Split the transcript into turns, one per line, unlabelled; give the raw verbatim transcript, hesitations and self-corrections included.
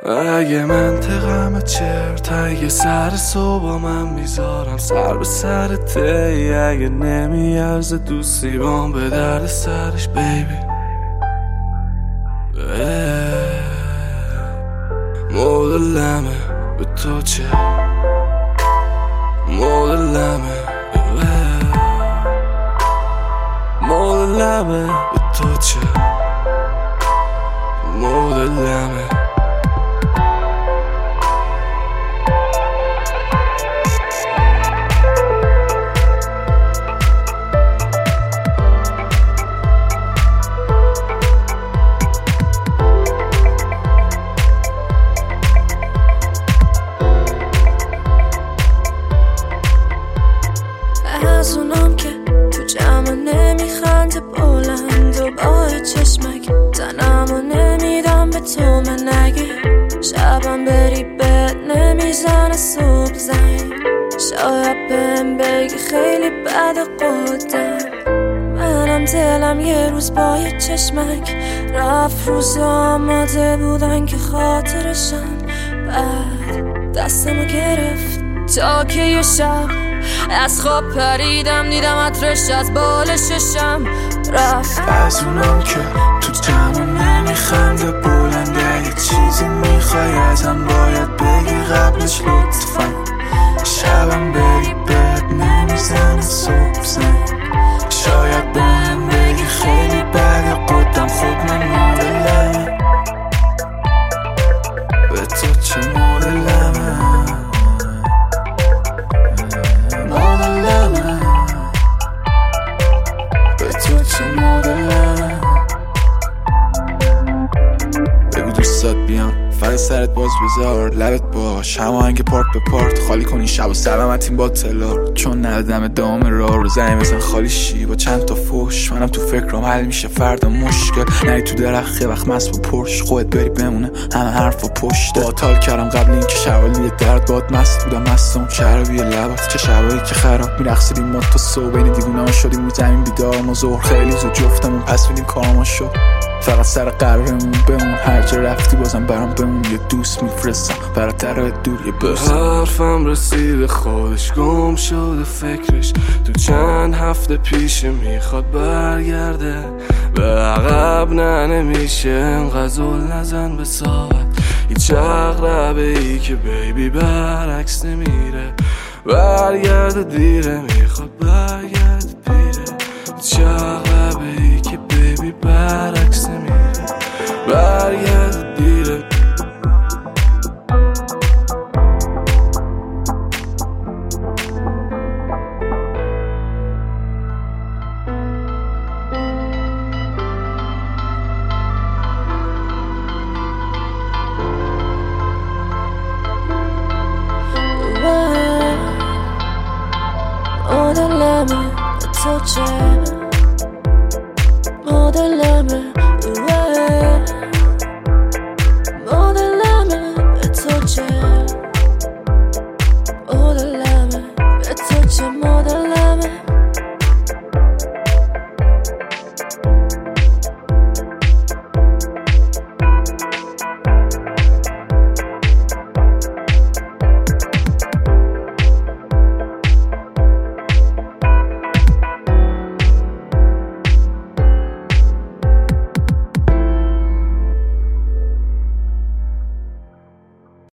اگه منطقم چرت، اگه سر صبح من میذارم سر به سرته، اگه نمیارزه دوستی بام به درد سرش بیبی. مدلمه به تو چه، مدلمه مدلمه به تو چه، مدلمه.
از اونم که تو جمع نمیخنده بلند و با چشمک تنمو نمیدم به تو، من نگه شبم بری بد نمیزنه صبح زنگ، شاید بهم بگی خیلی بد قدم. منم دلم یه روز با یه چشمک رفت، روز آماده بودن که خاطرشم بعد دستمو گرفت تا که یه شب از خواب پریدم دیدم عطرش از بال ششم رفت.
از اونم که تو جمع نمیخنده بلنده، یه چیزی میخوای ازم باید بگی قبلش لطفا، شبم بری بد نمیزنه صبح زنگ، شاید بهم بگی خیلی بد قدم. خود من مدلمه به تو چه، مدلمه مدلمه به تو چه، مدلمه. بگو دوستات بیان فقط سرت باز بذار، لبت باش هماهنگ پارت به پارت، خالی کنی شب و سلامتیم با تلار، چون ندادم ادامه راه رو زنی بزن خالی شی با چند تا فوش. منم تو فکرم حل میشه فردا مشکل، نری تو درخت یه وقت مست با پرش، خودت بری بمونه همه حرف و پشت. باطال کردم قبل این که شوالی درد باد مست بودم، مستم شرابی لبات چه شبایی که خراب میرقصیدیم ما تا صبح، این دیوونه ها شدیم رو زمین بیدار ما ظهر خیلی زود جفتمون پس میدیم کارما شد، فقط سر قرارمون بمون، هر جا رفتی بازم برام بمون، یه دوست میفرستم برات در دور یه برس. حرفم رسیده خودش گم شده فکرش، تو چند هفته پیش میخواد برگرده به عقب، نه نمیشه انقدر زل نزن به ساعت، هیچ عقربه ای که بیبی برعکس نمیره، برگرده دیره میخواد برگرده پیره، هیچ عقربه ای که بیبی برعکس نمیره، برگرده دیره.
مدلمه به تو چه،